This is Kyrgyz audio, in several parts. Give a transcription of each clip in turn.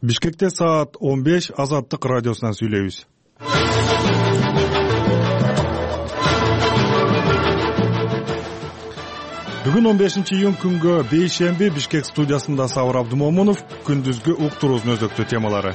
Бишкекте саат 15 Азаттык радиосунан сүйлөйбүз. Бүгүн 15-июнь күнгө бейшемби Бишкек студиясында Сабыр Абдымомунов күндүзгү уктуруубуздун өзөктүү темалары.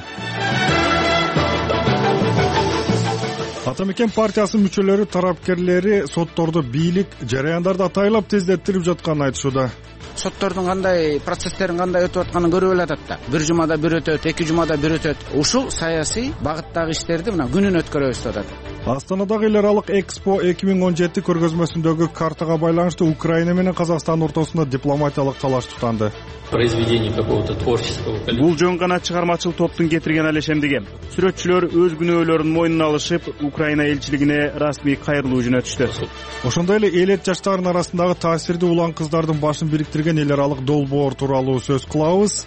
Ата Мекен партиясынын мүчөлөрү тарапкерлери соттордо бийлик жараяндарды атайлап тездеттирип жатканын айтышууда. Соттордун кандай процесстерин кандай өтүп атканын көрүп элатат да. Бир жумада бир өтөт, 2 жумада бир өтөт. Ушул саясий багыттагы иштерди мына күнүн өткөрөбүз деп атат. Астанадагы эл аралык Экспо 2017 көргөзмөсүндөгү картага байланыштуу Украина менен Казакстан ортосунда дипломатиялык талаш туктанды. Произведение какого-то творческого коллектива. Бул жөн гана чыгармачыл топтун кетирген алешемдиги. Сүрөтчүлөр өз күнөөлөрүн мойнуна алышып, Украина элчилигине расмий кайрылуу жөнөтүштү. Ошондой эле элет жаштардын арасындагы таасирдүү улан кыздардын башын бириктирген эл аралык долбоор тууралуу сөз кылабыз.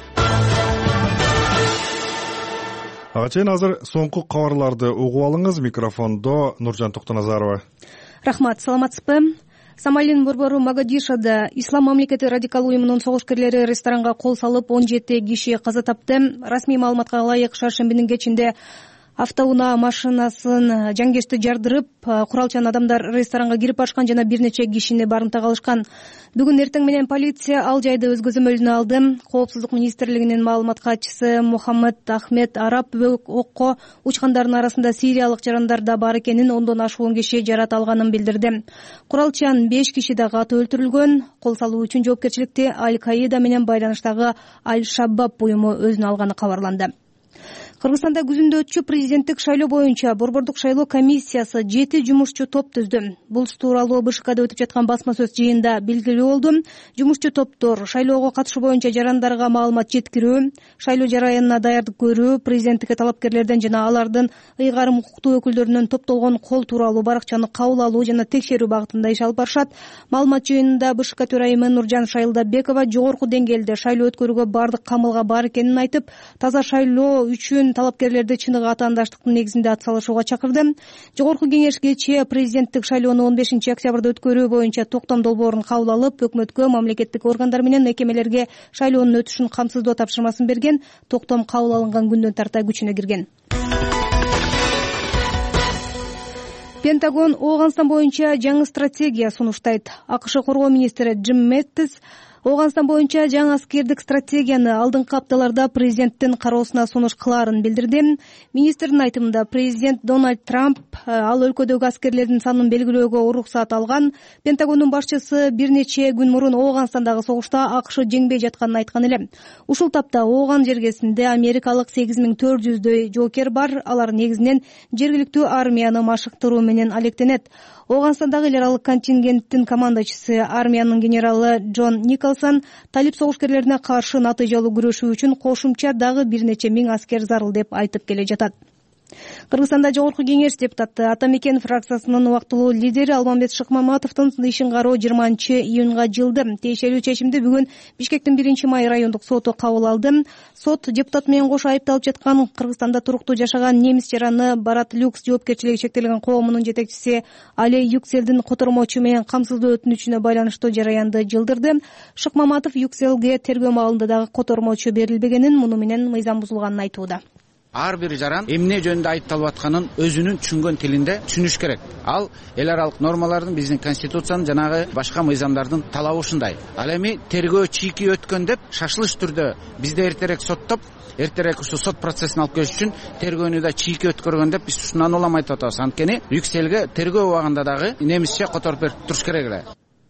Ага чейин азыр соңку кабарларды угуп алыңыз. Микрофондо Нуржан Токтоназарова. Рахмат, саламатсызбы? Сомалинин борбору Могадишода Ислам мамлекети радикал уюмунун согушкерлери ресторанга кол салып 17 киши каза тапты. Расмий маалыматка ылайык шаршембинин кечинде автоунаа машинасын жангечти жардырып, куралчан адамдар ресторанга кирип барышкан жана бир нече кишини барымтага алышкан. Бүгүн эртең менен полиция ал жайды өз көзөмөлүнө алды. Коопсуздук министрлигинин маалымат катчысы Мухаммед Ахмед Араб окко учкандардын арасында сириялык жарандар да бар экенин, ондон ашуун киши жарат алганын билдирди. Куралчан 5 киши да каты өлтүрүлгөн. Кол салуу үчүн жоопкерчиликти Аль-Каида менен байланыштагы Аль-Шаббаб уюму өзүнө алганы кабарланды. Кыргызстанда күзүндө өтчү президенттик шайлоо боюнча борбордук шайлоо комиссиясы 7 жумушчу топ түздү. Бул тууралуу БШКда өтүп жаткан басма сөз жыйында белгилүү болду. Жумушчу топтор шайлоого катышуу боюнча жарандарга маалымат жеткирүү, шайлоо жараянына даярдык көрүү, президенттикке талапкерлерден жана алардын ыйгарым укуктуу өкүлдөрүнөн топтолгон кол тууралуу баракчаны кабыл алуу жана текшерүү багытында иш алып барышат. Маалымат жыйынында БШК төрайымы Нуржан Шайылдабекова жогорку деңгээлде шайлоо өткөрүүгө бардык камылга бар экенин айтып, таза шайлоо үчүн талапкерлерди чыныгы атаандаштыктын негизинде атсалышууга чакырды. Жогорку кеңеш кечээ президенттик шайлоону 15 октябрда өткөрүү боюнча токтом долбоорун кабыл алып, өкмөткө, мамлекеттик органдар менен мекемелерге шайлоонун өтүшүн камсыздоо тапшырмасын берген. Токтом кабыл алынган күндөн тарта күчүнө кирген. Пентагон Ооганстан боюнча жаңы стратегия сунуштайт. АКШ коргоо министри Джим Мэттис Ооганстан боюнча жаңы аскердик стратегияны алдыңкы апталарда президенттин кароосуна сунуш кылаарын билдирди. Министрдин айтымында президент Дональд Трамп ал өлкөдөгү аскерлердин санын белгилөөгө уруксат алган. Пентагондун башчысы бир нече күн мурун Ооганстандагы согушта АКШ жеңбей жатканын айткан эле. Ушул тапта Ооган жергесинде америкалык 8400дөй жоокер бар. Алар негизинен жергиликтүү армияны машыктыруу менен алектенет. Ооганстандагы эл аралык контингенттин командачысы армиянын генералы Джон Николсон талип согушкерлерине каршы натыйжалуу күрөшүү үчүн кошумча дагы бир нече миң аскер зарыл деп айтып келе жатат. Кыргызстанда жогорку кеңеш депутаты Ата Мекен фракциясынын убактылуу лидери Алмамбет Шыкмаматовдун ишин кароо 20-июнга жылды. Тиешелүү чечимди бүгүн Бишкектин 1-май райондук соту кабыл алды. Сот депутат менен кошо айыпталып жаткан Кыргызстанда туруктуу жашаган немис жараны Барат Люкс жоопкерчилиги чектелген коомунун жетекчиси Али Юкселдин котормочу менен камсыздоо өтүнүчүнө байланыштуу жараянды жылдырды. Шыкмаматов Юкселге тергөө маалында дагы котормочу берилбегенин, муну менен мыйзам бузулганын айтууда. Ар бир жаран эмне жөнүндө айыпталып атканын өзүнүн түшүнгөн тилинде түшүнүш керек. Ал эл аралык нормалардын, биздин конституциянын жанагы башка мыйзамдардын талабы ушундай. Ал эми тергөө чийки өткөн деп шашылыш түрдө бизде эртерээк соттоп, эртерээк ушу сот процессин алып келиш үчүн тергөөнү да чийки өткөргөн деп биз ушундан улам айтып атабыз. Анткени Юкселге тергөө убагында дагы немисче которуп берип туруш керек эле.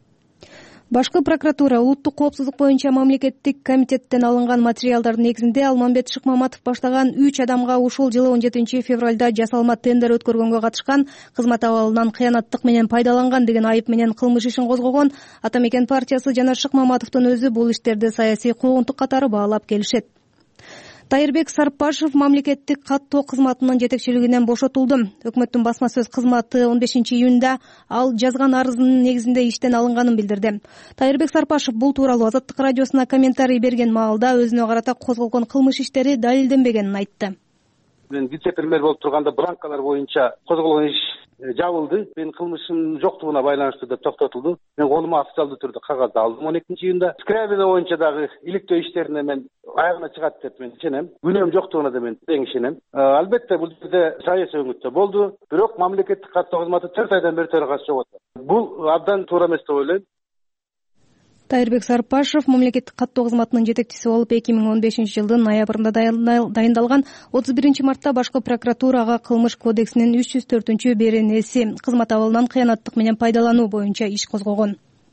Башкы прокуратура улуттук коопсуздук боюнча мамлекеттик комитеттен алынган материалдардын негизинде Алмамбет Шыкмаматов баштаган 3 адамга ушул жылы 17 февралда жасалма тендер өткөргөнгө катышкан, кызмат абалынан кыянаттык менен пайдаланган деген айып менен кылмыш ишин козгогон. Ата Мекен партиясы жана Шыкмаматовдун өзү бул иштерди саясий куугунтук катары баалап келишет. Тайырбек Сарпашев мамлекеттик каттоо кызматынын жетекчилигинен бошотулду. Өкмөттүн басма сөз кызматы 15-июнда ал жазган арызынын негизинде иштен алынганын билдирди. Тайырбек Сарпашев бул тууралуу Азаттык радиосуна комментарий берген маалда өзүнө карата козголгон кылмыш иштери далилденбегенин айтты. Мен вице-премьер болуп турганда бланкалар боюнча козголгон иш жабылды. Мен кылмышым жоктугуна байланыштуу деп токтотулду. Мен колума официалдуу түрдө кагазды алдым 12-июнда. Скрябина боюнча дагы иликтөө иштерине мен аягына чыгат деп мен ишенем. Күнөөм жоктугуна да мен тең ишенем. Албетте бул жерде саясий өңүттө болду, бирок мамлекеттик каттоо кызматы 4 айдан бери төрагасы жок отурат. Бул абдан туура эмес деп ойлойм. Тайырбек Сарпашев мамлекеттик каттоо кызматынын жетекчиси болуп 2015-жылдын ноябрында дайындалган 31-мартта башкы прокуратурага кылмыш кодексинин 304 беренеси кызмат абалынан кыянаттык менен пайдалануу боюнча иш козгогон.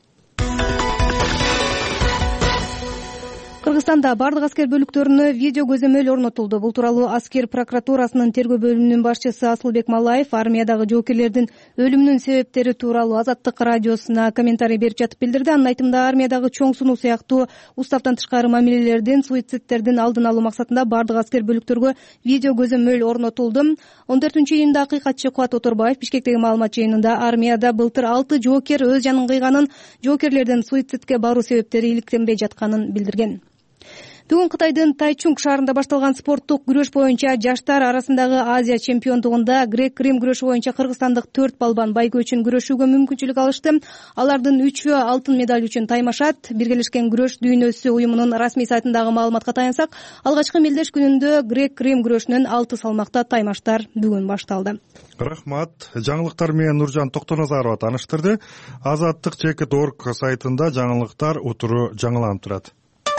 Кыргызстанда бардык аскер бөлүктөрүнө видео көзөмөл орнотулду. Бул тууралуу аскер прокуратурасынын тергөө бөлүмүнүн башчысы Асылбек Малаев армиядагы жоокерлердин өлүмүнүн себептери тууралуу Азаттык радиосуна комментарий берип жатып билдирди. Анын айтымында армиядагы чоң сунуу сыяктуу устаптан тышкары мамилелердин, суицидтердин алдын алуу максатында бардык аскер бөлүктөргө видео көзөмөл орнотулду. 14-июнда акыйкатчы Кубат Оторбаев Бишкектеги маалымат жыйынында армияда былтыр 6 жоокер өз жанын кыйганын, жоокерлердин суицидке баруу себептери иликтенбей жатканын билдирген. Бүгүн Кытайдын Тайчунг шаарында башталган спорттук күрөш боюнча жаштар арасындагы Азия чемпиондугунда грек-рим күрөшү боюнча кыргызстандык 4 балбан байгө үчүн күрөшүүгө мүмкүнчүлүк алышты. Алардын 3-өө алтын медаль үчүн таймашат. Биргелешкен күрөш дүйнөсү уюмунун расмий сайтындагы маалыматка таянсак, алгачкы мелдеш күнүндө грек-рим күрөшүнөн 6 салмакта таймаштар бүгүн башталды. Рахмат. Жаңылыктар менен Нуржан Токтоназарова тааныштырды. Азаттык.org сайтында жаңылыктар утуру жаңыланып турат.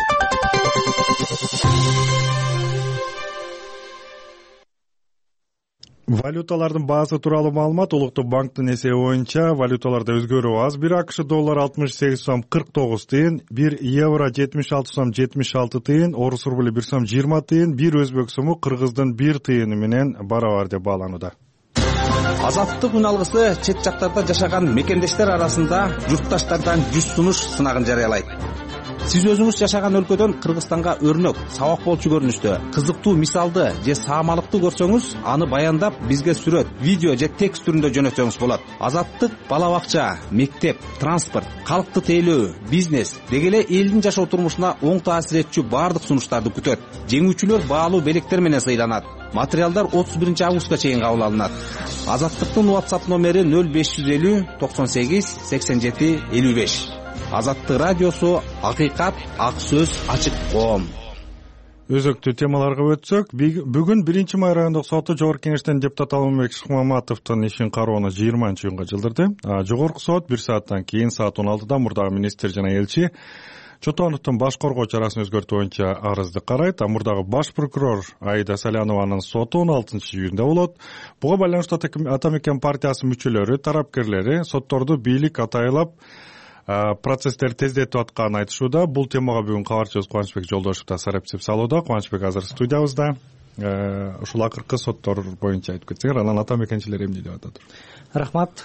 Валюталардын баасы тууралуу маалымат. Улуттук банктын эсеби боюнча валюталарда өзгөрүү аз. 1 АКШ доллар 68 сом 49 тыйын, 1 евро 76 сом 76 тыйын, орус рубли 1 сом 20 тыйын, 1 өзбек сому кыргыздын 1 тыйыны менен барабар деп бааланууда. Азаттык үн алгысы чет жактарда жашаган мекендештер арасында журтташтардан 100 сунуш сынагын жарыялайт. Сиз өзүңүз жашаган өлкөдөн Кыргызстанга өрнөк, сабак болчу көрүнүштө, кызыктуу мисалды же саамалыкты көрсөңүз, аны баяндап бизге сүрөт, видео же текст түрүндө жөнөтсөңүз болот. Азаттык бала бакча, мектеп, транспорт, калкты тейлөө, бизнес деги эле элдин жашоо турмушуна оң таасир этчү бардык сунуштарды күтөт. Жеңүүчүлөр баалуу белектер менен сыйланат. Материалдар 31 августка чейин кабыл алынат. Азаттыктын WhatsApp номери 0550 98 87 55. Азаттык радиосу, акыйкат, ак сөз, ачык коом. Өзөктүү темаларга өтсөк, бүгүн 1 май райондук соту Жогорку Кеңештен депутат Алмамбет Шыкмаматовдун ишин кароону 20-июнга жылдырды. Жогорку сот 1 сааттан кийин саат 16да мурдагы министр жана элчи Чотоновдун баш коргоо чарасын өзгөртүү боюнча арызды карайт. Мурдагы баш прокурор Аида Салянованын соту 16-июнда болот. Буга байланыштуу Ата Мекен партиясынын мүчөлөрү, тарапкерлери сотторду бийлик атайлап процесстер тездетип атканын айтышууда. Бул темага бүгүн кабарчыбыз Кубанычбек Жолдошев да сарапчылык салууда. Кубанычбек азыр студиябызда. Ушул акыркы соттор боюнча айтып кетсеңер, анан ата мекенчилер эмне деп атат? Рахмат.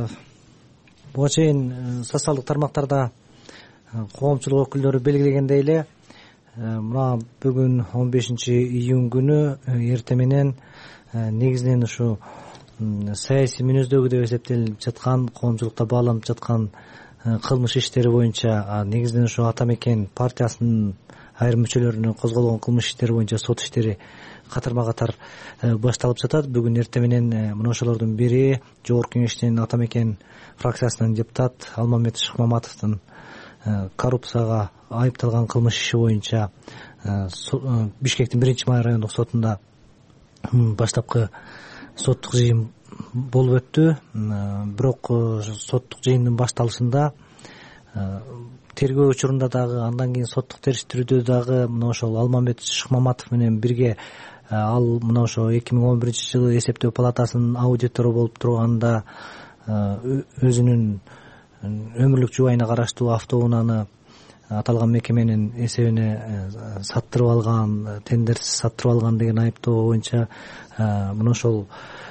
Буга чейин социалдык тармактарда коомчулук өкүлдөрү белгилегендей эле, мына бүгүн 15-июнь күнү эртең менен негизинен ушу саясий мүнөздөгү деп эсептелип жаткан, коомчулукта бааланып жаткан кылмыш иштери боюнча, негизинен ушу Ата Мекен партиясынын айрым мүчөлөрүнө козголгон кылмыш иштери боюнча сот иштери катарма катар башталып жатат. Бүгүн эртең менен мына ошолордун бири Жогорку Кеңештин Ата Мекен фракциясынын депутат Алмамбет Шыкмаматовдун коррупцияга айыпталган кылмыш иши боюнча Бишкектин 1 май райондук сотунда баштапкы соттук жыйын болуп өттү. Бирок соттук жыйындын башталышында тергөө учурунда дагы, андан кийин соттук териштирүүдө дагы мына ошол Алмамбет Шыкмаматов менен бирге ал мына ошо 2011-жылы эсептөө палатасынын аудитору болуп турганда өзүнүн өмүрлүк жубайына караштуу автоунааны аталган мекеменин эсебине саттырып алган, тендерсиз саттырып алган деген айыптоо боюнча мына ошол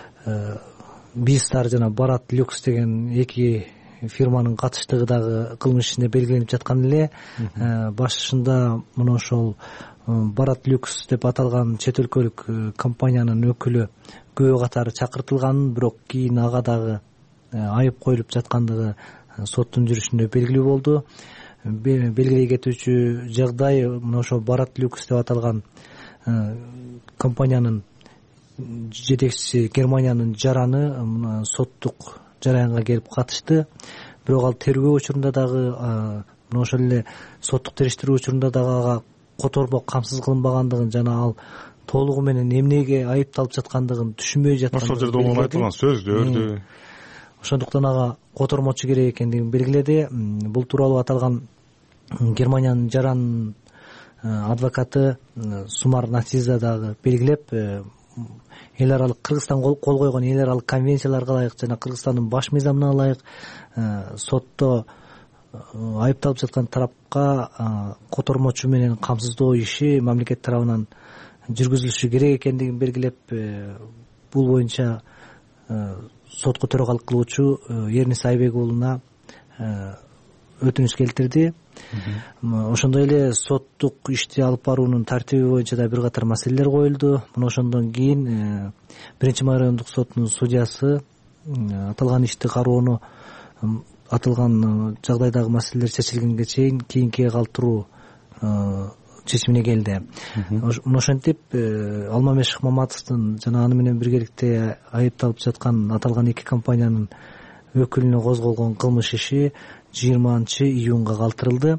Бистар жана Барат Люкс деген эки фирманын катыштыгы дагы кылмыш ишинде белгиленип жаткан эле. Башында мына ошол Барат Люкс деп аталган чет өлкөлүк компаниянын өкүлү күбө катары чакыртылганын, бирок кийин ага дагы айып коюлуп жаткандыгы соттун жүрүшүндө белгилүү болду. Белгилей кетүүчү жагдай, мына ошо Барат Люкс деп аталган компаниянын жетекчиси Германиянын жараны мына соттук жараянга келип катышты. Бирок ал тергөө учурунда дагы мына ошол эле соттук териштирүү учурунда дагы ага котормо камсыз кылынбагандыгын жана ал толугу менен эмнеге айыпталып жаткандыгын түшүнбөй жаткандыгын ошол жерде болгон айтылган сөздөрдү. Ошондуктан ага котормочу керек экендигин белгиледи. Бул тууралуу аталган Германиянын жаранын адвокаты Сумар Натиза дагы белгилеп, эл аралык Кыргызстан кол койгон эл аралык конвенцияларга ылайык жана Кыргызстандын баш мыйзамына ылайык сотто айыпталып жаткан тарапка котормочу менен камсыздоо иши мамлекет тарабынан жүргүзүлүшү керек экендигин белгилеп, бул боюнча сотко төрагалык кылуучу Эрнис Айбек уулуна өтүнүч келтирди. Ошондой эле соттук ишти алып баруунун тартиби боюнча да бир катар маселелер коюлду. Мына ошондон кийин 1-май райондук сотунун судьясы аталган ишти кароону аталган жагдайдагы маселелер чечилгенге чейин кийинкиге калтыруу чечимине келди. Мына ошентип Алмамет Шыкмаматовдун жана аны менен биргеликте айыпталып жаткан аталган эки компаниянын өкүлүнө козголгон кылмыш иши 20-июнга калтырылды.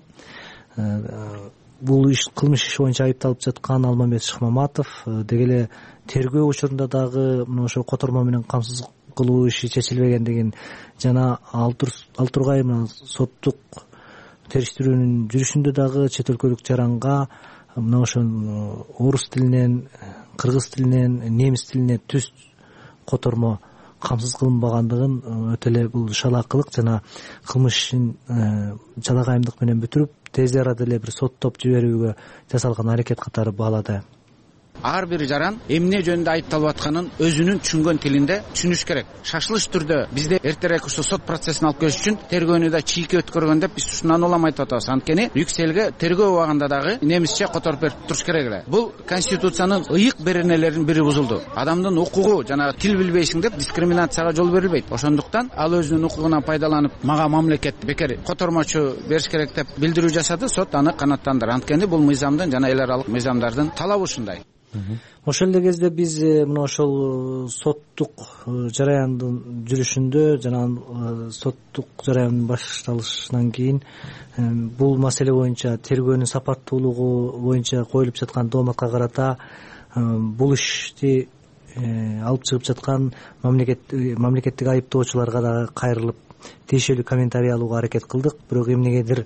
Бул кылмыш иши боюнча айыпталып жаткан Алмамет Шыкмаматов деги эле тергөө учурунда дагы мына ошо котормо менен камсыз кылуу иши чечилбегендигин жана ал тургай мына соттук териштирүүнүн жүрүшүндө дагы чет өлкөлүк жаранга мына ошо орус тилинен, кыргыз тилинен, немис тилине түз котормо камсыз кылынбагандыгын өтө эле бул шалаакылык жана кылмыш ишин жалагайымдык менен бүтүрүп тез арада эле бир соттоп жиберүүгө жасалган аракет катары баалады. Ар бир жаран эмне жөнүндө айыпталып атканын өзүнүн түшүнгөн тилинде түшүнүш керек. Шашылыш түрдө бизде эртерээк ушул сот процессин алып келиш үчүн тергөөнү да чийки өткөргөн деп биз ушундан улам айтып атабыз. Анткени Брюксельге тергөө убагында дагы немисче которуп берип туруш керек эле. Бул конституциянын ыйык беренелеринин бири бузулду. Адамдын укугу жана тил билбейсиң деп дискриминацияга жол берилбейт. Ошондуктан ал өзүнүн укугунан пайдаланып, мага мамлекет бекер котормочу бериш керек деп билдирүү жасады. Сот аны канааттандырды. Анткени бул мыйзамдын жана эл аралык мыйзамдардын талабы ушундай. Ошол эле кезде биз мына ошол соттук жараяндын жүрүшүндө жана соттук жараяндын башталышынан кийин бул маселе боюнча тергөөнүн сапаттуулугу боюнча коюлуп жаткан дооматка карата бул ишти алып чыгып жаткан мамлекеттик айыптоочуларга дагы кайрылып тиешелүү комментарий алууга аракет кылдык. Бирок эмнегедир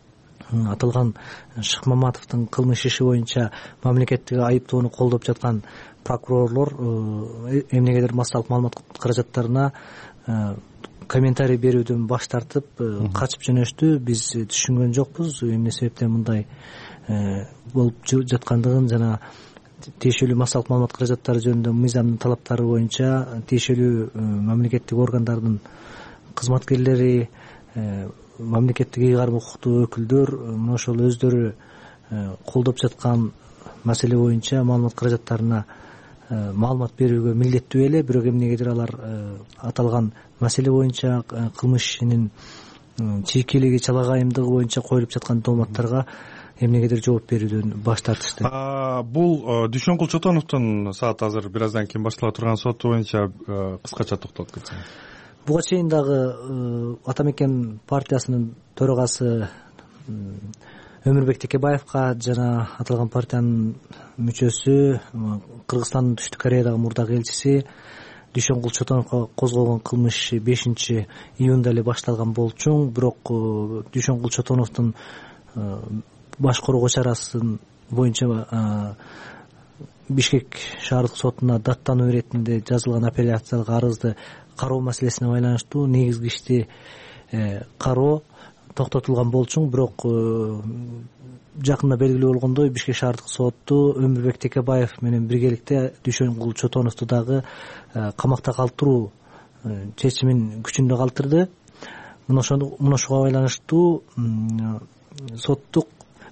аталган Шыкмаматовдун кылмыш иши боюнча мамлекеттик айыптоону колдоп жаткан прокурорлор эмнегедир массалык маалымат каражаттарына комментарий берүүдөн баш тартып качып жөнөштү. Биз түшүнгөн жокпуз эмне себептен мындай болуп жаткандыгын жана тиешелүү массалык маалымат каражаттары жөнүндө мыйзамдын талаптары боюнча тиешелүү мамлекеттик органдардын кызматкерлери, мамлекеттик ыйгарым укуктуу өкүлдөр мына ошол өздөрү колдоп жаткан маселе боюнча маалымат каражаттарына маалымат берүүгө милдеттүү эле. Бирок эмнегедир алар аталган маселе боюнча кылмыш ишинин чийкилиги, чалагайымдыгы боюнча коюлуп жаткан дооматтарга эмнегедир жооп берүүдөн баш тартышты. Бул Дүйшөнкул Чотоновдун саат азыр бир аздан кийин баштала турган соту боюнча кыскача токтолуп кетсең. Буга чейин дагы Ата мекен партиясынын төрагасы Өмүрбек Текебаевка жана аталган партиянын мүчөсү Кыргызстандын Түштүк Кореядагы мурдагы элчиси Дүйшөнкул Чотоновго козголгон кылмыш 5-июнда эле башталган болчу. Бирок Дүйшөнкул Чотоновдун баш коргоо чарасын боюнча Бишкек шаардык сотуна даттануу иретинде жазылган апелляциялык арызды кароо маселесине байланыштуу негизги ишти кароо токтотулган болчу. Бирок жакында белгилүү болгондой Бишкек шаардык соту Өмүрбек Текебаев менен биргеликте Дүйшөнкул Чотоновду дагы камакта калтыруу чечимин күчүндө калтырды. Мына ошого байланыштуу соттук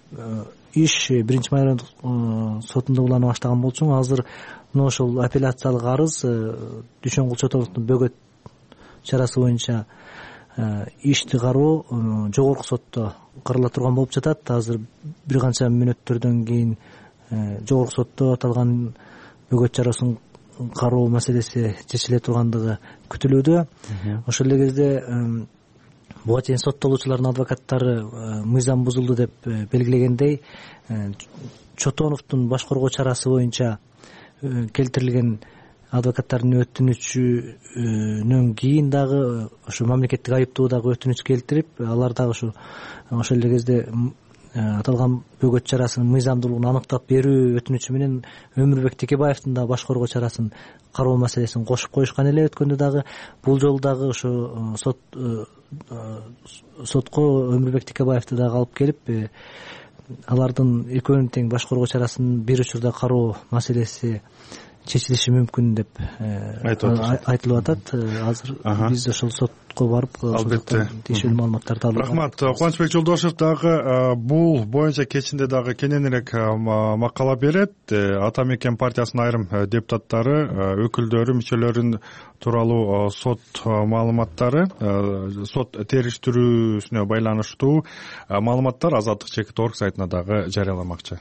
иш 1-май райондук сотунда улана баштаган болчу. Азыр мына ошол апелляциялык арыз Дүйшөнкул Чотоновдун бөгөт чарасы боюнча ишти кароо жогорку сотто карала турган болуп жатат. Азыр бир канча мүнөттөрдөн кийин жогорку сотто аталган бөгөт чарасын кароо маселеси чечиле тургандыгы күтүлүүдө. Ошол эле кезде буга чейин соттолуучулардын адвокаттары мыйзам бузулду деп белгилегендей, Чотоновдун баш коргоо чарасы боюнча келтирилген адвокаттардын өтүнүчүнөн кийин дагы ошо мамлекеттик айыптоо дагы өтүнүч келтирип, алар дагы ошол эле кезде аталган бөгөт чарасынын мыйзамдуулугун аныктап берүү өтүнүчү менен Өмүрбек Текебаевдин да баш коргоо чарасын кароо маселесин кошуп коюшкан эле. Өткөндө дагы бул жолу дагы ошо сотко Өмүрбек Текебаевди дагы алып келип, алардын экөөнүн тең баш коргоо чарасын бир учурда кароо маселеси чечилиши мүмкүн деп айтылып атат. Азыр биз ошол сотко барып албетте тийиштүү маалыматтарды алып. Рахмат. Кубанычбек Жолдошев дагы бул боюнча кечинде дагы кененирээк макала берет. Ата Мекен партиясынын айрым депутаттары, өкүлдөрү, мүчөлөрүн тууралуу сот маалыматтары, сот териштирүүсүнө байланыштуу маалыматтар Азаттык чекит орг сайтына дагы жарыяламакчы.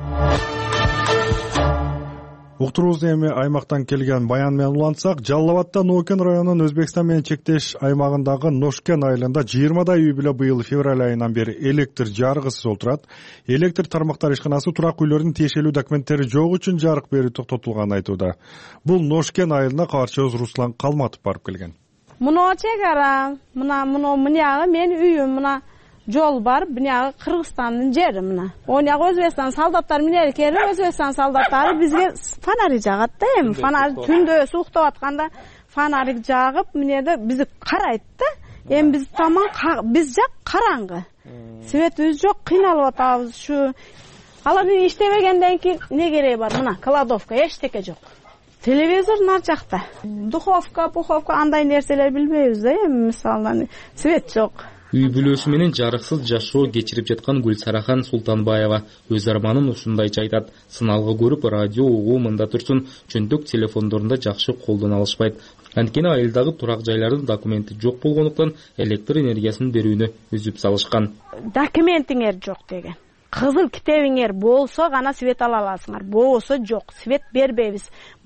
Уктуруубузду эми аймактан келген баян менен улантсак, Жалал Абадта Ноокен районунун Өзбекстан менен чектеш аймагындагы Ношкен айылында 20 үй бүлө быйыл февраль айынан бери электр жарыгысыз отурат. Электр тармактар ишканасы турак үйлөрдүн тиешелүү документтери жок үчүн жарык берүү токтотулганын айтууда. Бул Ношкен айылына каарчыбыз Руслан Калматов барып келген. Мына чегара, мына мен үйүм, мына жол бар, бунагы Кыргызстандын жери мына. Онягы Өзбекстан солдаттары менен келип, Өзбекстан солдаттары бизге фонарик жагат да, эми фонарик түндө уктап атканда фонарик жагып, менеде бизди карайт да. Эми биз биз жак караңгы. Светибиз жок, кыйналып атабыз. Ушу алардын иштебегенден кийин не кереги бар? Мына кладовка эчтеке жок. Телевизор нар жакта. Духовка, андай нерселер билбейбиз да, эми мисалдан свет жок. Үй бүлөсү менен жарыксыз жашоо кечирип жаткан Гүлсарахан Султанбаева өз арманын ушундайча айтат. Сыналгы көрүп, радио угуу мында турсун, чөнтөк телефондорунда жакшы колдоно алышпайт. Анткени айылдагы турак жайлардын документи жок болгондуктан электр энергиясын берүүнү үзүп салышкан. Документиңер жок деген. Кызыл китебиңер болсо гана свет ала аласыңар. Болсо жок, свет бербейбиз.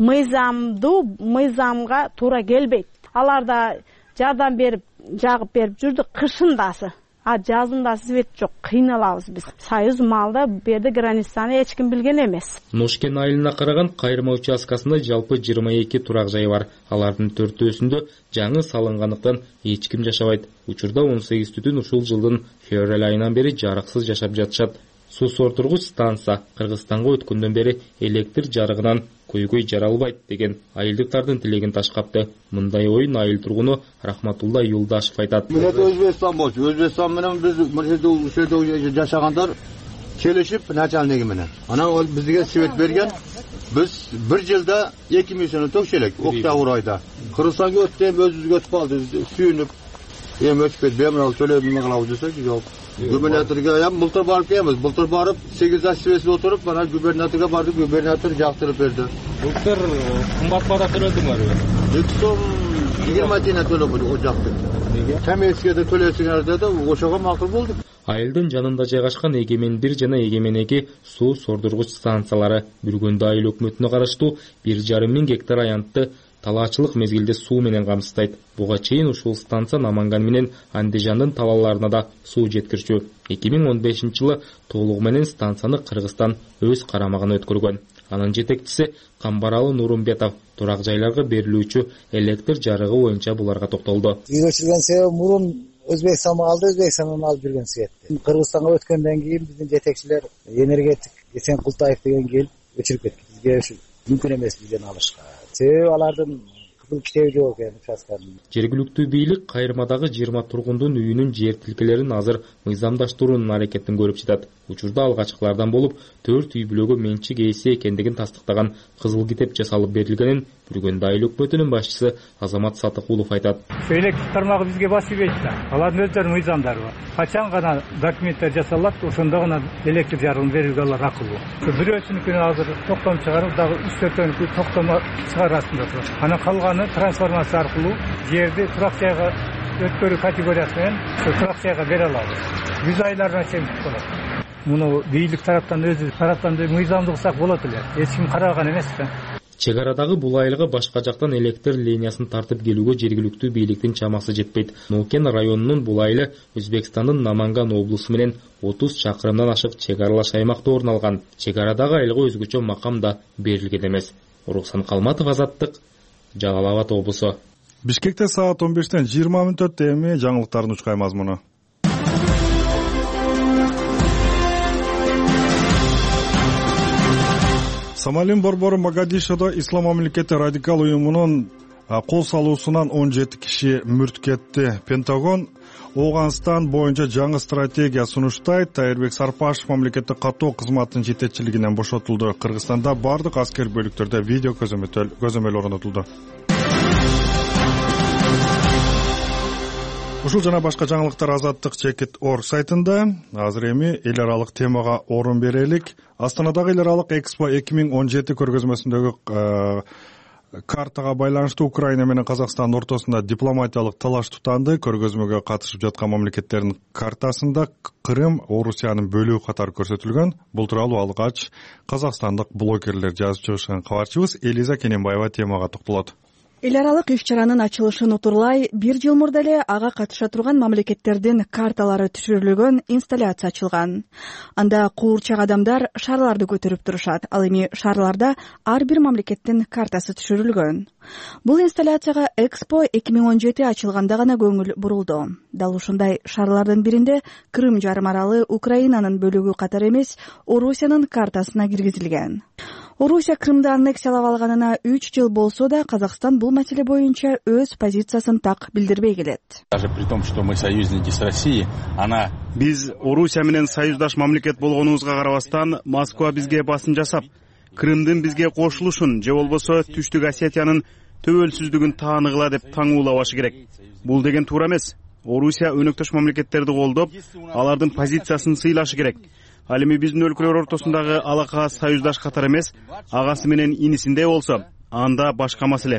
Мыйзамга туура келбейт. Аларда жардам берип, жагып берип жүрдү, кышындасы. Жазында свет жок, кыйналабыз биз. Союз малда берди границаны эч ким билген эмес. Ношкен айылына караган кайрма участкасында жалпы 22 турак жай бар. Алардын 4-өсүндө жаңы салынгандыктан эч ким жашабайт. Учурда 18 түтүн ушул жылдын февраль айынан бери жарыксыз жашап жатышат. Суу сортургуч станция Кыргызстанга өткөндөн бери электр жарыгынан көйгөй жаралбайт деген айылдыктардын тилегин ташкапты. Мындай оюн айыл тургуну Рахматулла Юлдашев айтат. Мен Өзбекстан болчу. Өзбекстан менен биз ушерде жашагандар келишип начальниги менен. Анан ол бизге свет берген. Биз bir жылда 2 миллион төкшелек октябрь айда. Кыргызстанга өттү, өзүбүзгө өтүп калды. Сүйүнүп эми өтүп бермем, төлөбүм кылабыз десек, жок. Губернаторга былтыр барып келебиз. Былтыр барып 8 ай свесип отуруп, бара губернаторга бардык, губернатор жактырып берди. Былтыр кымбат бара төлөдүңөрбү? 20 тине төлөп о жакты. Каменскийде төлөсүңөр деди, ошого макул болду. Айылдын жанында жайгашкан Эгемен 1 жана Эгемен 2 суу сордургуч станциялары Бүргөндө айыл өкмөтүнө караштуу 1,5 миң гектар аянтты талаачылык мезгилде суу менен камсыздайт. Буга чейин ушул станция Наманган менен Андижандын талааларына да суу жеткирчү. 2015-жылы толугу менен станцияны Кыргызстан өз карамагына өткөргөн. Анын жетекчиси Камбаралы Нурумбетов турак жайларга берилүүчү электр жарыгы боюнча буларга токтолду. Үйрөчүлгөн себеби мурун Өзбекстанга алды, Өзбекстандан алып жүргөн светти. Кыргызстанга өткөндөн кийин биздин жетекчилер энергетик Эсен Култаев деген келип өчүрүп кетти. Бизге ушу мүмкүн эмес бизден алышка. Себеби алардын кызыл китеби жок экен участканын. Жергиликтүү бийлик кайрмадагы 20 тургундун үйүнүн жер тилкелерин азыр мыйзамдаштыруунун аракетин көрүп жатат. Учурда алгачкылардан болуп 4 үй бүлөгө менчик ээси экендигин тастыктаган кызыл китеп жасалып берилгенин Бүргөндө айыл өкмөтүнүн башчысы Азамат Сатыкулов айтат. Электр тармагы бизге басып кетти. Алардын өздөрүнүн мыйзамдары бар. Качан гана документтер жасалат, ошондо гана электр жарыгын берүүгө алар акылуу. Бирөөсүнүкүнө азыр токтом чыгарып, дагы 3-4 токтом чыгарасында турат. Анан калганы трансформация аркылуу жерди турак жайга өткөрүү категориясы менен турак жайга бере алабыз. 100 айларына чейин болот. Муну бийлик тараптан өзү тараптан мыйзамды кылсак болот эле. Эч ким караган эмес да. Чек арадагы бул айылга башка жактан электр линиясын тартып келүүгө жергиликтүү бийликтин чамасы жетпейт. Нукен районунун бул айылы Өзбекстандын Наманган облусу менен 30 чакырымдан ашык чек аралаш аймакта орун алган. Чек арадагы айылга өзгөчө макам да берилген эмес. Рухсан Калматов, Азаттык, Жалал Абад облусу. Бишкекте саат 15-тен 20 мүнөт өттү. Эми жаңылыктардын учкай мазмуну. Сомалинин борбору Могадишодо Ислам мамлекети радикал уюмунун кол салуусунан 17 киши мүрт кетти. Пентагон Ооганстан боюнча жаңы стратегия сунуштайт. Тайырбек Сарпашев мамлекеттик каттоо кызматынын жетекчилигинен бошотулду. Кыргызстанда бардык аскер бөлүктөрдө видео көзөмөл орнотулду. Ушул жана башка жаңылыктар Азаттык Чекит.org сайтында. Азыр эми эл аралык темага орун берелик. Астанадагы эл аралык Экспо 2017 көргөзмөсүндөгү картага байланыштуу Украина менен Казакстандын ортосунда дипломатиялык талаш тутанды. Көргөзмөгө катышып жаткан мамлекеттердин картасында Крым Орусиянын бөлүгү катары көрсөтүлгөн. Бул тууралуу алгач казакстандык блогерлер жазып чыгышкан. Кабарчыбыз Элиза Кененбаева темага токтолот. Эл аралык иш-чаранын ачылышын утурлай бир жыл мурда эле ага катыша турган мамлекеттердин карталары түшүрүлгөн инсталляция ачылган. Анда куурчак адамдар шарларды көтөрүп турушат. Ал эми шарларда ар бир мамлекеттин картасы түшүрүлгөн. Бул инсталляцияга Экспо 2017 ачылганда гана көңүл бурулду. Дал ушундай шарлардын биринде Крым жарым аралы Украинанын бөлүгү катары эмес, Орусиянын картасына киргизилген. Орусия Крымды аннексиялап алганына 3 жыл болсо да, Казакстан бул маселе боюнча өз позициясын так билдирбей келет. Даже при том, что мы союзники с Россией, биз Орусия менен союздаш мамлекет болгонубузга карабастан, Москва бизге басым жасап, Крымдын бизге кошулушун же болбосо Түштүк Осетиянын төбөлсүздүгүн тааныгыла деп таңуулабашы керек. Бул деген туура эмес. Орусия өнөктөш мамлекеттерди колдоп, алардын позициясын сыйлашы керек. Ал эми биздин өлкөлөр ортосундагы алака союздаш катар эмес, агасы менен инисиндей болсо, анда башка маселе.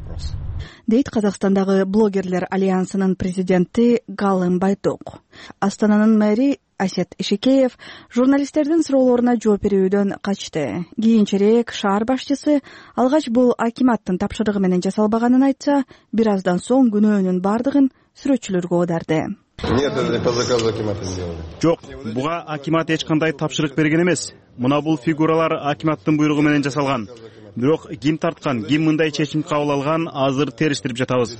Дейт Казакстандагы блогерлер альянсынын президенти Галым Байток. Астананын мэри Асет Ишекеев журналисттердин суроолоруна жооп берүүдөн качты. Кийинчерээк шаар башчысы алгач бул акиматтын тапшырыгы менен жасалбаганын айтса, бир аздан соң күнөөнүн бардыгын сүрөтчүлөргө оодарды. Нет, это не по заказу акимата сделали. Жок, буга акимат эч кандай тапшырык берген эмес. Мына бул фигуралар акиматтын буйругу менен жасалган. Бирок ким тарткан, ким мындай чечим кабыл алган, азыр териштирип жатабыз.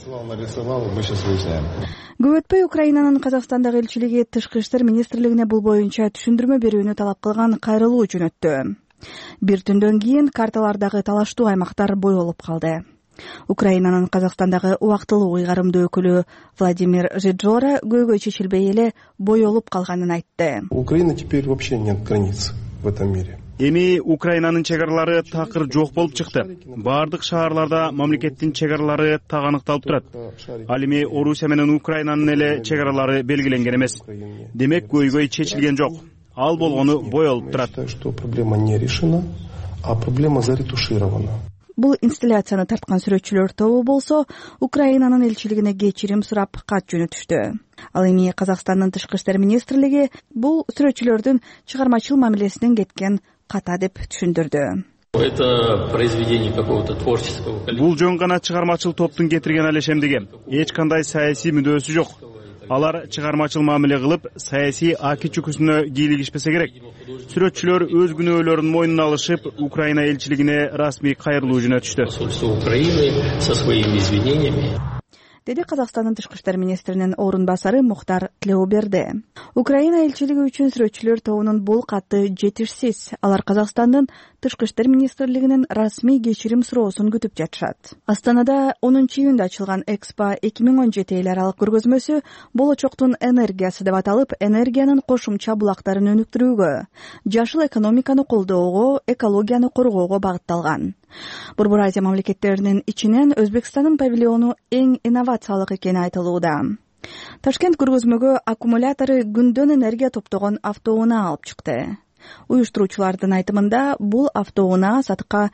Көп өтпөй Украинанын Казакстандагы элчилиги Тышкы иштер министрлигине бул боюнча түшүндүрмө берүүнү талап кылган кайрылуу жөнөттү. Бир түндөн кийин карталардагы талаштуу аймактар боелуп калды. Украинанын Казакстандагы убактылуу ыйгарымдуу өкүлү Владимир Жиджора көйгөй чечилбей эле боелуп калганын айтты. Украина теперь вообще нет границ в этом мире. Эми Украинанын чек аралары такыр жок болуп чыкты. Бардык шаарларда мамлекеттин чек аралары так аныкталып турат. Ал эми Орусия менен Украинанын эле чек аралары белгиленген эмес. Демек көйгөй чечилген жок. Ал болгону боелуп турат. Что проблема не решена, а проблема заретуширована. Бул инсталляцияны тарткан сүрөтчүлөр тобу болсо, Украинанын элчилигине кечирим сурап кат жөнөтүштү. Ал эми Казакстандын Тышкы иштер министрлиги бул сүрөтчүлөрдүн чыгармачыл мамилесинен кеткен ката деп түшүндүрдү. Это произведение какого-то творческого. Бул жөн гана чыгармачыл топтун кетирген алешемдиги. Эч кандай саясий мүдөөсү жок. Алар чыгармачыл мамиле кылып, саясий аки чүкүсүнө кийлигишпесе керек. Сүрөтчүлөр өз күнөөлөрүн мойнуна алышып, Украина элчилигине расмий кайрылуу жөнөтүштү. Посольство Украины со своими извинениями. Деди Казакстандын Тышкы иштер министринин орун басары Мухтар Тлеуберди. Украина элчилиги үчүн сүрөтчүлөр тобунун бул каты жетишсиз. Алар Казакстандын Тышкы иштер министрлигинин расмий кечирим суроосун күтүп жатышат. Астанада 10-июнда ачылган Экспо 2017 эл аралык көргөзмөсү болочоктун энергиясы деп аталып, энергиянын кошумча булактарын өнүктүрүүгө, жашыл экономиканы колдоого, экологияны коргоого багытталган. Борбор Азия мамлекеттеринин ичинен Өзбекстандын павильону эң инновациялык экени айтылууда. Ташкент көргөзмөгө аккумулятору күндөн энергия топтогон автоунаа алып чыкты. Уюштуруучулардын айтымында бул автоунаа сатыкка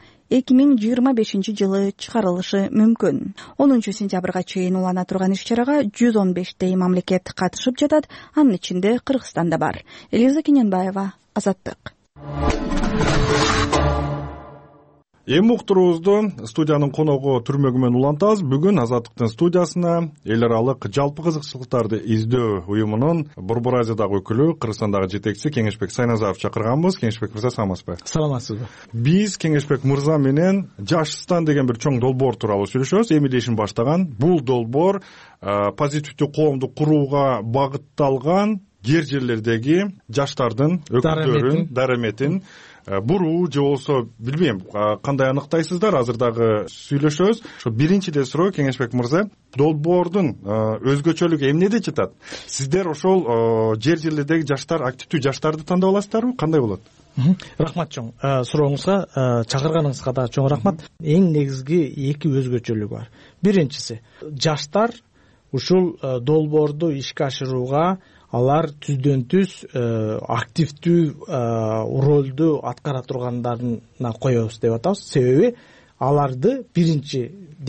2025 жылы чыгарылышы мүмкүн. 10 сентябрга чейин улана турган иш-чарага 115 мамлекет катышып жатат, анын ичинде Кыргызстан да бар. Элиза Кененбаева, Азаттык. Эми уктуруубузду студиянын коногу Түрмөгү менен улантабыз. Бүгүн Азаттыктын студиясына эл аралык жалпы кызыкчылыктарды издөө уюмунун Борбор Азиядагы өкүлү, Кыргызстандагы жетекчиси Кеңешбек Сайназаров чакырганбыз. Кеңешбек мырза, саламатсызбы? Саламатсызбы. Биз Кеңешбек мырза менен Жашстан деген бир чоң долбоор тууралуу сүйлөшөбүз. Эми эле ишин баштаган. Бул долбоор позитивдүү коомду курууга багытталган жер жерлердеги жаштардын өкүлдөрүн, дараметин буруу же болбосо билбейм кандай аныктайсыздар, азыр дагы сүйлөшөбүз. Ошо биринчи эле суроо, Кеңешбек мырза, долбоордун өзгөчөлүгү эмнеде жатат? Сиздер ошол жер жерлердеги жаштар, активдүү жаштарды тандап аласыздарбы? Кандай болот? Рахмат чоң сурооңузга, чакырганыңызга да чоң рахмат. Эң негизги эки өзгөчөлүгү бар. Биринчиси, жаштар ушул долбоорду ишке ашырууга алар түздөн түз активдүү ролду аткара тургандарына коебуз деп атабыз. Себеби аларды биринчи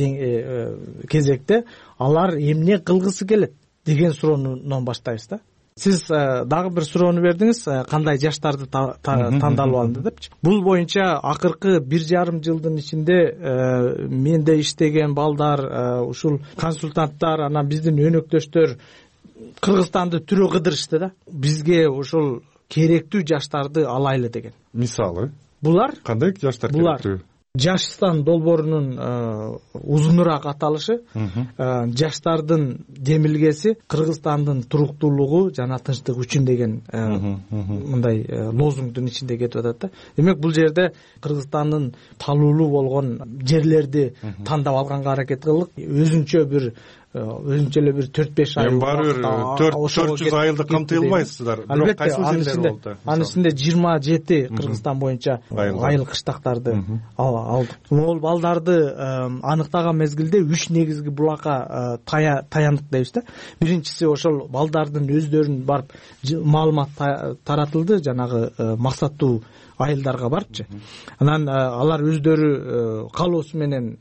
кезекте алар эмне кылгысы келет деген суроонон баштайбыз да. Сиз дагы бир суроону бердиңиз, кандай жаштарды тандалып алынды депчи. Бул боюнча акыркы 1,5 жылдын ичинде менде иштеген балдар, ушул консультанттар, анан биздин өнөктөштөр Кыргызстанды түрө кыдырышты да. Бизге ошол керектүү жаштарды алайлы деген. Мисалы? Булар кандай жаштар керектүү? Жашстан долбоорунун узунураак аталышы жаштардын демилгеси Кыргызстандын туруктуулугу жана тынчтык үчүн деген мындай лозунгдун ичинде кетип атат да. Демек бул жерде Кыргызстандын талуулуу болгон жерлерди тандап алганга аракет кылдык. Өзүнчө эле бир 4-5 ай. Баары бир 400 айылды камтый албайсыздар. Бирок кайсы жерлер болду? Анын ичинде 27 Кыргызстан боюнча айыл кыштактарды алдык. Ол балдарды аныктаган мезгилде 3 негизги булакка таяндык дейбиз да. Биринчиси ошол балдардын өздөрүнүн барып маалымат таратылды, жанагы максаттуу айылдарга барыпчы. Анан алар өздөрү каалоосу менен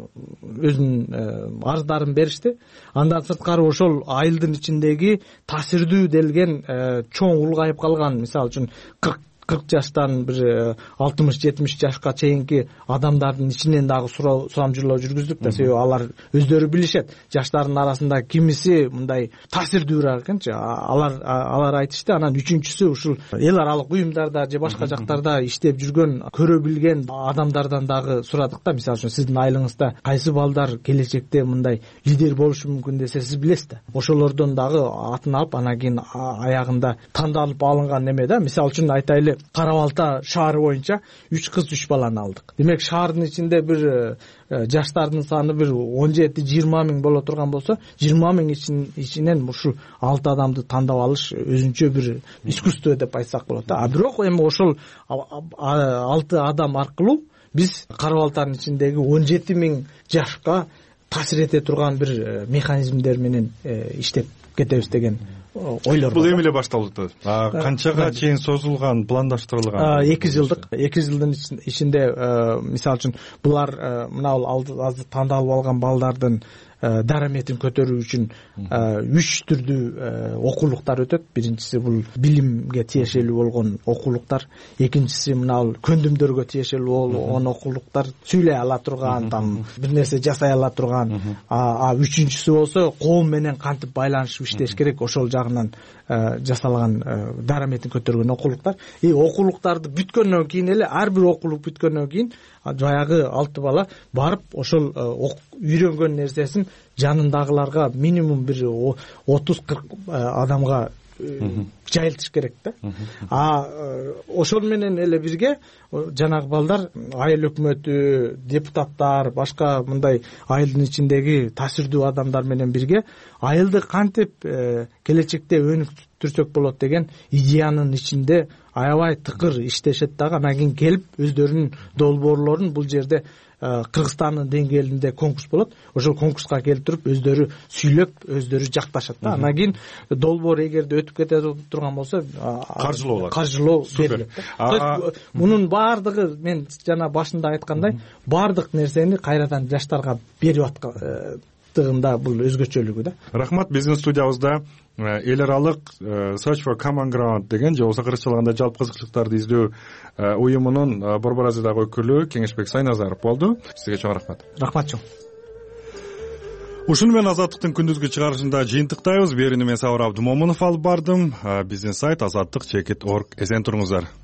өзүнүн арыздарын беришти. Андан сырткары ошол айылдын ичиндеги таасирдүү делген чоң улгайып калган, мисалы үчүн 40 жаштан бир 60-70 жашка чейинки адамдардын ичинен дагы сурамжылоо жүргүздүк да. Себеби алар өздөрү билишет. Жаштардын арасында кимиси мындай таасирдүүрөөк экенчи. Алар айтышты. Анан үчүнчүсү ушул эл аралык уюмдарда же башка жактарда иштеп жүргөн, көрө билген адамдардан дагы сурадык да. Мисалы үчүн сиздин айылыңызда кайсы балдар келечекте мындай лидер болушу мүмкүн десе сиз билесиз да. Ошолордон дагы атын алып, анан кийин аягында тандалып алынган неме да. Мисалы үчүн айтайлы, Кара Балта шаары боюнча 3 кыз 3 баланы алдык. Демек шаардын ичинде бир жаштардын саны бир 17-20 миң боло турган болсо, 20 миң ичинен ушул 6 адамды тандап алыш өзүнчө бир искусство деп айтсак болот да. Бирок эми ошол 6 адам аркылуу биз Кара Балтанын ичиндеги 17 миң жашка таасир эте турган бир механизмдер менен иштеп кетебиз деген ойлор. Бул эми эле башталып атат. Канчага чейин созулган, пландаштырылган? 2 жылдын ичинде, мисалы үчүн булар мына азыр тандалып алган балдардын дараметин көтөрүү үчүн 3 түрдүү окуулуктар өтөт. Биринчиси бул билимге тиешелүү болгон окуулуктар, экинчиси мына көндүмдөргө тиешелүү болгон окуулуктар, сүйлөй ала турган, бир нерсе жасай ала турган. Үчүнчүсү болсо коом менен кантип байланышып иштеш керек, ошол жагынан жасалган дараметин көтөргөн окуулуктар. Окуулуктарды бүткөндөн кийин эле, ар бир окуулук бүткөндөн кийин баягы 6 бала барып ошол үйрөнгөн нерсесин жанындагыларга минимум бир 30-40 адамга жайылтыш керек да. Ошол менен эле бирге жанагы балдар айыл өкмөтү, депутаттар, башка мындай айылдын ичиндеги таасирдүү адамдар менен бирге айылды кантип келечекте өнүктүрсөк болот деген идеянын ичинде аябай тыкыр иштешет дагы. Анан кийин келип өздөрүнүн долбоорлорун бул жерде Кыргызстандын деңгээлинде конкурс болот. Ошол конкурска келип туруп өздөрү сүйлөп, өздөрү жакташат да. Анан кийин долбоор эгерде өтүп кете турган болсо каржылоо берилет. Мунун баардыгы, мен жана башында айткандай, баардык нерсени кайрадан жаштарга берип азаттыгында бул өзгөчөлүгү да. Рахмат. Биздин студиябызда эл аралык Search for Common Ground деген же болбосо кыргызчалыгында жалпы кызыкчылыктарды издөө уюмунун Борбор Азиядагы өкүлү Кеңешбек Сайназаров болду. Сизге чоң рахмат. Рахмат чоң. Ушуну менен Азаттыктын күндүзгү чыгарышында жыйынтыктайбыз. Берүүнү мен Сабыр Абдымомунов алып бардым. Биздин сайт azattik.org. Эсен туруңуздар.